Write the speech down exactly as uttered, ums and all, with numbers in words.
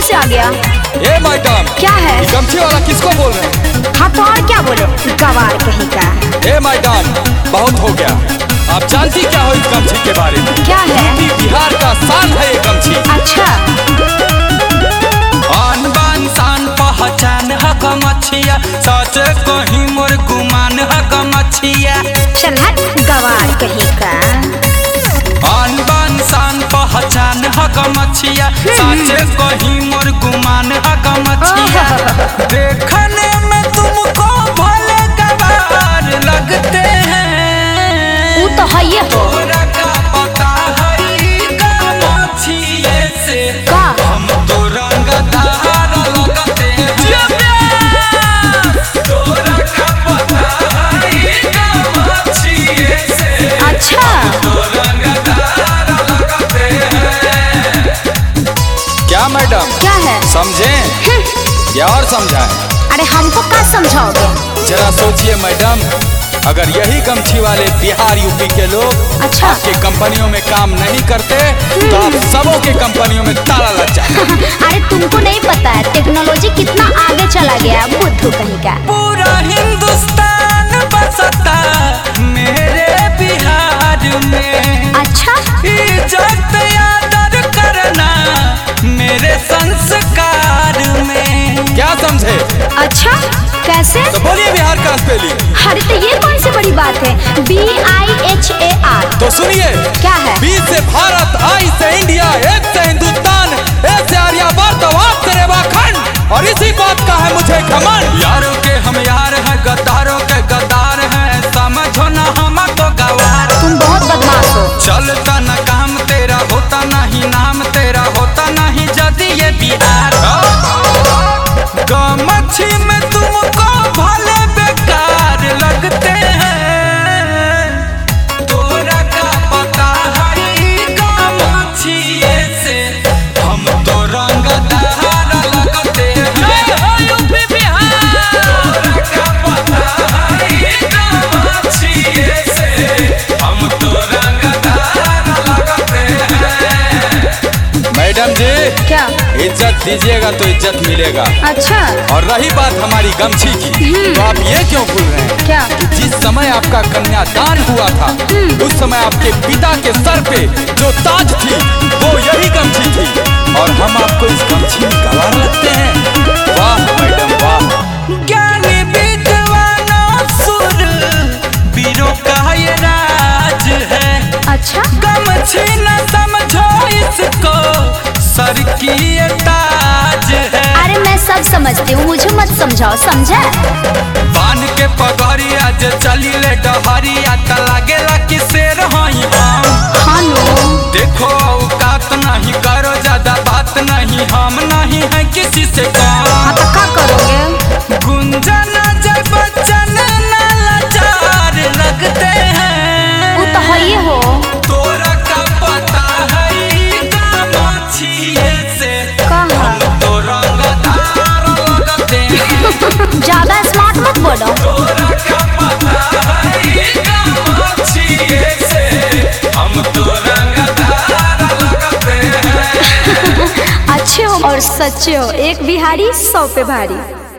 से आ गया? ए मैडम, क्या है? गमछी वाला किसको बोल रहे हैं? हाँ तो और क्या बोले, गवार कहीं का। ए मैडम, बहुत हो गया। आप जानती क्या हो इस गमछी के बारे में? क्या है? यूपी बिहार का शान है ये गमछी। अच्छा। आन बान शान पहचान है गमछिया, सच कहीं मोर गुमान है गमछिया। चल हट गवार कहीं का। आन बान शान पहचान है गमछिया, सच कहीं मोर गुमान है गमछिया। देखने में तुमको भले गवार लगते हैं, वो तो है ये हो। तोरा का पता है गमछिए से का हम तो रंगदार लगते हैं। तोरा का पता है गमछिए से अच्छा। तो रंगदार लगते हैं। क्या मैडम? क्या है? समझे या और समझाएं? अरे हमको क्या समझाओगे? जरा सोचिए मैडम, अगर यही गमछी वाले बिहार यूपी के लोग अच्छा। आपके कंपनियों में काम नहीं करते तो आप सबों के कंपनियों में ताला लग जाए। अरे तुमको नहीं पता है टेक्नोलॉजी कितना आगे चला गया, बुद्धू कहीं का। पूरा हिंदुस्तान बसता मेरे बिहार में। अच्छा। इज्जत आदर करना मेरे संस्कार में। क्या समझे? अच्छा कैसे? तो बोलिए बिहार का स्पेलिंग। अरे तो ये कौन सी बड़ी बात है? B I H A R. तो सुनिए, क्या है? बी से भारत, आई से इंडिया, एच से हिंदुस्तान, ए से आर्यभट्ट, वाट से रेवाखंड, और इसी बात का है मुझे घमंड। यारों के हम यार हैं, गद्दारों के गद्दार हैं, समझो ना हम तो गवार। तुम बहुत बदमाश हो। चलता न काम तेरा, होता नहीं नाम तेरा, होता नहीं जदी ये बिहार। गमछी में तुमको भले बेकार लगते हैं, तोरा का पता है गमछिए से हम तो रंगदार लगते हैं। यूपी बिहार। तोरा का पता है गमछिए से हम तो रंगदार लगते हैं। मैडम जी, क्या? इज्जत दीजिएगा तो इज्जत मिलेगा। अच्छा। और रही बात हमारी गमछी की, तो आप ये क्यों भूल रहे हैं? क्या? जिस समय आपका कन्यादान हुआ था उस समय आपके पिता के सर पे जो ताज थी वो यही गमछी थी, और हम आपको इस गमछी में गवार लगते हैं। वाह मैडम वाह। ज्ञानी विद्वानों सुर वीरों का ये राज है। अच्छा। गमछी न समझो इसको, सर की ये ताज है। अरे मैं सब समझती हूँ, मुझे मत समझाओ, समझा? बान के पगड़िया जे चली ले डहरिया त लागेला कि शेर हई हम। हाँ नो। देखो औकात नहीं, करो ज्यादा बात नहीं, हम नहीं है किसी से कम। हाँ तो क्या करोगे? गुंजन जय बच्चन न लाचार लगते हैं, वो तो है ये हो। तोरा का पता है गमछिए से कहाँ? हम तो रंगदार लगते हैं। ज्यादा स्मार्ट मत बोलो। तोरा का पता है गमछिए से हम तो रंगदार लगते हैं। अच्छे हो और सच्चे हो, एक बिहारी सौ पे भारी।